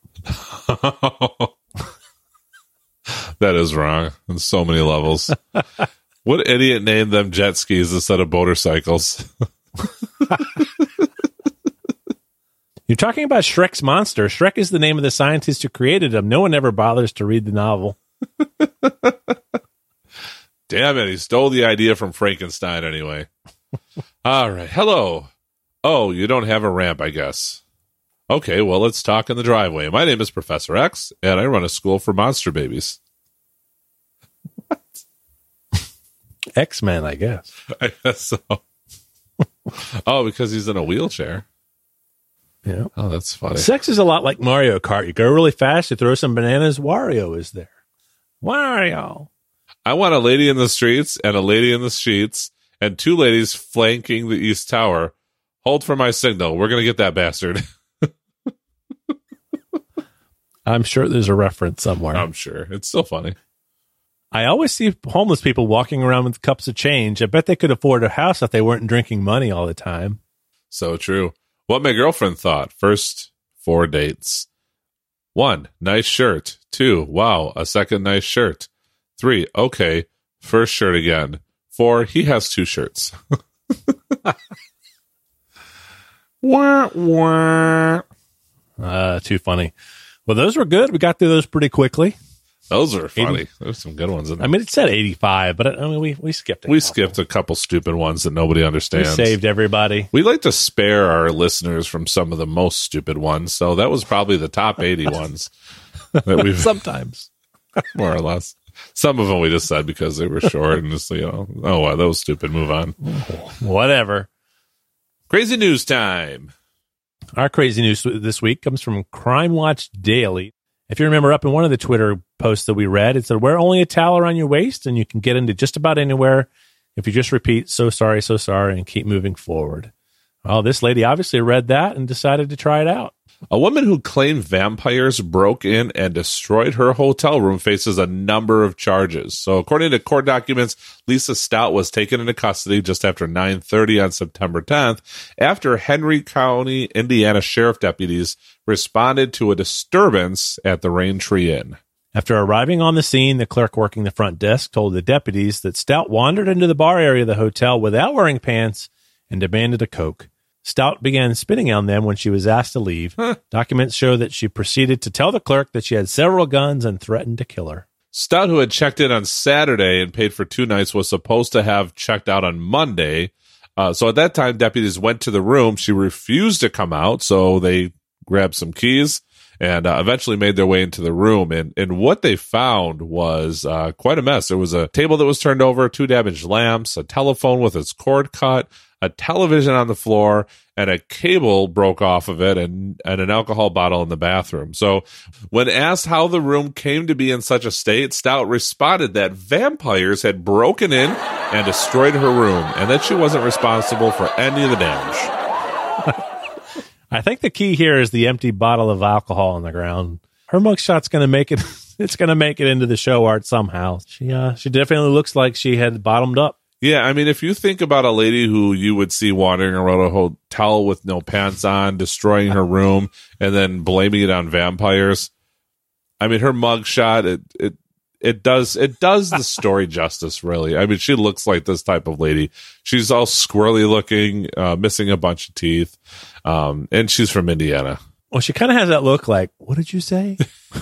That is wrong on so many levels. What idiot named them jet skis instead of motorcycles? You're talking about Shrek's monster. Shrek is the name of the scientist who created him. No one ever bothers to read the novel. Damn it. He stole the idea from Frankenstein anyway. All right. Hello. Oh, you don't have a ramp, I guess. Okay, well, let's talk in the driveway. My name is Professor X, and I run a school for monster babies. What? X-Men, I guess. I guess so. Oh, because he's in a wheelchair. Yeah. Oh, that's funny. Sex is a lot like Mario Kart. You go really fast, you throw some bananas, Wario is there. Wario. I want a lady in the streets and a lady in the sheets and two ladies flanking the East Tower. Hold for my signal. We're going to get that bastard. I'm sure there's a reference somewhere. I'm sure. It's still funny. I always see homeless people walking around with cups of change. I bet they could afford a house if they weren't drinking money all the time. So true. What my girlfriend thought. First, 4 dates. 1, nice shirt. 2, wow, a second nice shirt. 3, okay, first shirt again. 4, he has 2 shirts. Wah, wah. Too funny. Well, those were good. We got through those pretty quickly. Those are funny. There's some good ones in there. I mean, it said 85, but I mean, we skipped it. We skipped a couple stupid ones that nobody understands. We saved everybody. We like to spare our listeners from some of the most stupid ones, so that was probably the top 80 ones that we've sometimes, more or less. Some of them we just said because they were short and just, oh, wow, that was stupid. Move on. Whatever. Crazy news time. Our crazy news this week comes from Crime Watch Daily. If you remember, up in one of the Twitter posts that we read, it said, wear only a towel around your waist and you can get into just about anywhere if you just repeat, so sorry, and keep moving forward. Well, this lady obviously read that and decided to try it out. A woman who claimed vampires broke in and destroyed her hotel room faces a number of charges. So according to court documents, Lisa Stout was taken into custody just after 9:30 on September 10th after Henry County, Indiana sheriff deputies responded to a disturbance at the Rain Tree Inn. After arriving on the scene, the clerk working the front desk told the deputies that Stout wandered into the bar area of the hotel without wearing pants and demanded a Coke. Stout began spitting on them when she was asked to leave. Documents show that she proceeded to tell the clerk that she had several guns and threatened to kill her. Stout, who had checked in on Saturday and paid for 2 nights, was supposed to have checked out on Monday. So at that time, deputies went to the room. She refused to come out, so they grabbed some keys and eventually made their way into the room. And what they found was quite a mess. There was a table that was turned over, 2 damaged lamps, a telephone with its cord cut, a television on the floor, and a cable broke off of it, and an alcohol bottle in the bathroom. So when asked how the room came to be in such a state, Stout responded that vampires had broken in and destroyed her room, and that she wasn't responsible for any of the damage. I think the key here is the empty bottle of alcohol on the ground. Her mugshot's going to make it. It's going to make it into the show art somehow. She definitely looks like she had bottomed up. Yeah, I mean, if you think about a lady who you would see wandering around a hotel with no pants on, destroying her room, and then blaming it on vampires, I mean, her mugshot, it does the story justice, really. I mean, she looks like this type of lady. She's all squirrely looking, missing a bunch of teeth, and she's from Indiana. Well, she kind of has that look like, what did you say?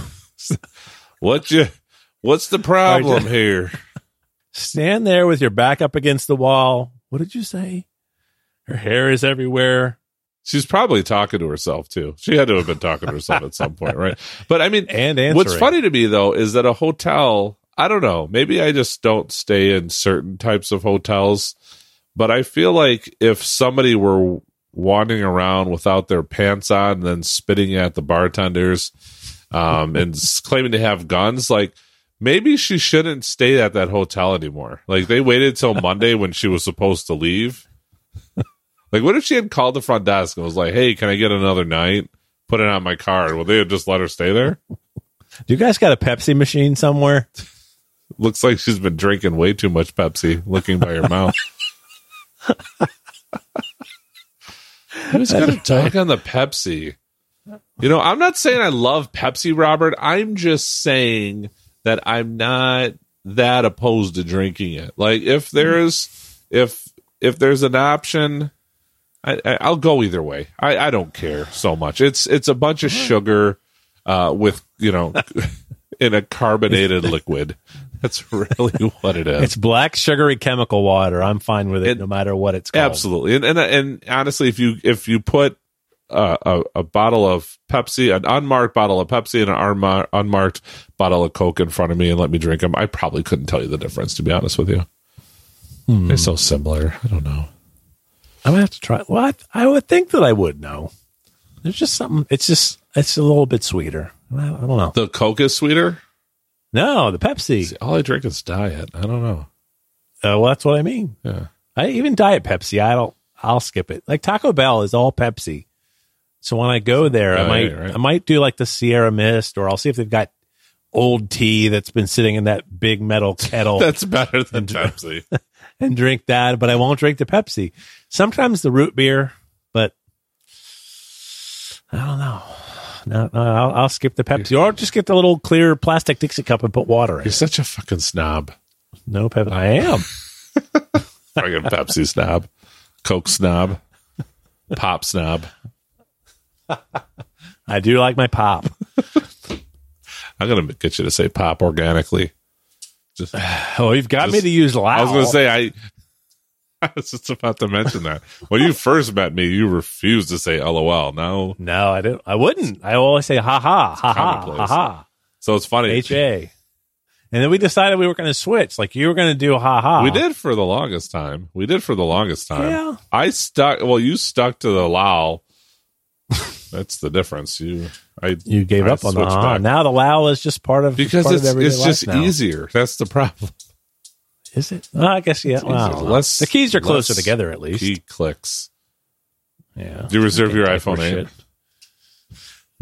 What's the problem here? Stand there with your back up against the wall. What did you say? Her hair is everywhere. She's probably talking to herself, too. She had to have been talking to herself at some point, right? But, I mean, and answering. What's funny to me, though, is that a hotel, I don't know, maybe I just don't stay in certain types of hotels, but I feel like if somebody were wandering around without their pants on and then spitting at the bartenders and claiming to have guns, like, maybe she shouldn't stay at that hotel anymore. Like, they waited till Monday when she was supposed to leave. Like, what if she had called the front desk and was like, hey, can I get another night? Put it on my card. Well, they would just let her stay there? Do you guys got a Pepsi machine somewhere? Looks like she's been drinking way too much Pepsi, looking by her mouth. Who's got a dog on the Pepsi? You know, I'm not saying I love Pepsi, Robert. I'm just saying that I'm not that opposed to drinking it. Like, if there's an option, I'll go either way. I don't care so much. It's a bunch of sugar with, in a carbonated liquid. That's really what it is. It's black sugary chemical water. I'm fine with it no matter what it's called. Absolutely. And honestly, if you put a bottle of Pepsi, an unmarked bottle of Pepsi, and an unmarked bottle of Coke in front of me and let me drink them, I probably couldn't tell you the difference, to be honest with you. They're so similar. I don't know. I'm going to have to try. Well, I would think that I would know. There's just something. It's a little bit sweeter. I don't know. The Coke is sweeter? No, the Pepsi. See, all I drink is Diet. I don't know. Well, that's what I mean. Yeah. Even Diet Pepsi, I'll skip it. Like Taco Bell is all Pepsi. So when I go there, I might do like the Sierra Mist, or I'll see if they've got old tea that's been sitting in that big metal kettle. That's better than Pepsi. And drink that, but I won't drink the Pepsi. Sometimes the root beer, but I don't know. No, I'll skip the Pepsi, or just get the little clear plastic Dixie cup and put water in. You're such a fucking snob. No Pepsi. I am. Fucking Pepsi snob. Coke snob. Pop snob. I do like my pop. I'm going to get you to say pop organically. You've got me to use loud. I was going to say, I was just about to mention that. When you first met me, you refused to say LOL. No, I didn't. I wouldn't. I always say ha ha, ha ha, ha ha. So it's funny. HA. And then we decided we were going to switch. Like, you were going to do ha ha. We did for the longest time. Yeah. You stuck to the lol. That's the difference. You gave up on the ha. Now the lol is just part of because it's just easier. That's the problem. Is it? I guess yeah. Wow. The keys are closer together at least. Key clicks. Yeah. Do you reserve your iPhone 8?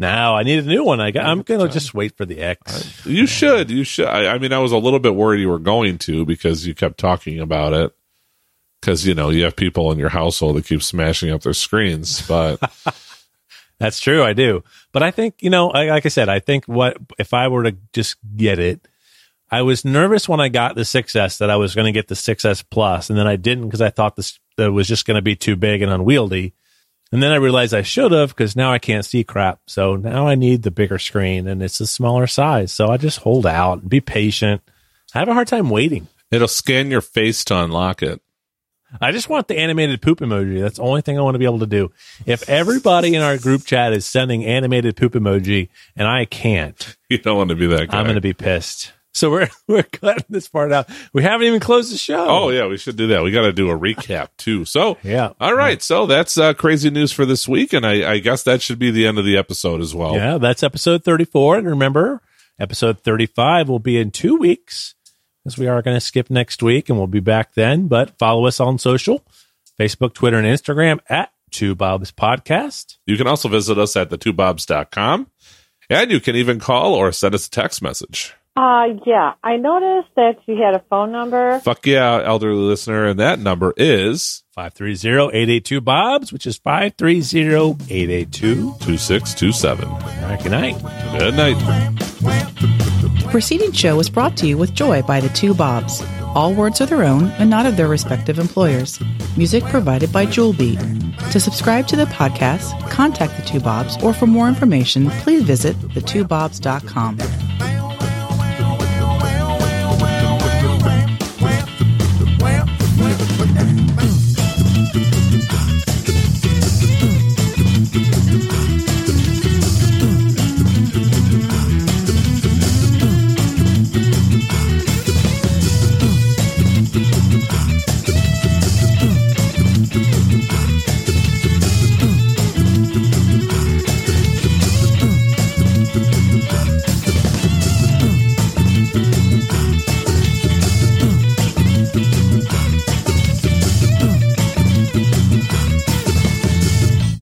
No, I need a new one. I'm going to just wait for the X. You should. I mean, I was a little bit worried you were going to because you kept talking about it. Because, you have people in your household that keep smashing up their screens. But that's true. I do. But I think, like I said, I think if I were to just get it, I was nervous when I got the 6S that I was going to get the 6S Plus. And then I didn't because I thought that was just going to be too big and unwieldy. And then I realized I should have because now I can't see crap. So now I need the bigger screen and it's a smaller size. So I just hold out and be patient. I have a hard time waiting. It'll scan your face to unlock it. I just want the animated poop emoji. That's the only thing I want to be able to do. If everybody in our group chat is sending animated poop emoji and I can't. You don't want to be that guy. I'm going to be pissed. So we're cutting this part out. We haven't even closed the show. Oh, yeah, we should do that. We got to do a recap, too. So, yeah. All right. So that's crazy news for this week. And I guess that should be the end of the episode as well. Yeah, that's episode 34. And remember, episode 35 will be in 2 weeks because we are going to skip next week and we'll be back then. But follow us on social, Facebook, Twitter, and Instagram at Two Bobs Podcast. You can also visit us at thetwobobs.com. And you can even call or send us a text message. Yeah, I noticed that you had a phone number. Fuck yeah, elderly listener, and that number is 530-882-BOBS, which is 530-882-2627. All right, good night. Good night. The preceding show was brought to you with joy by the Two Bobs. All words are their own and not of their respective employers. Music provided by Jewel Beat. To subscribe to the podcast, contact the Two Bobs, or for more information, please visit thetwobobs.com.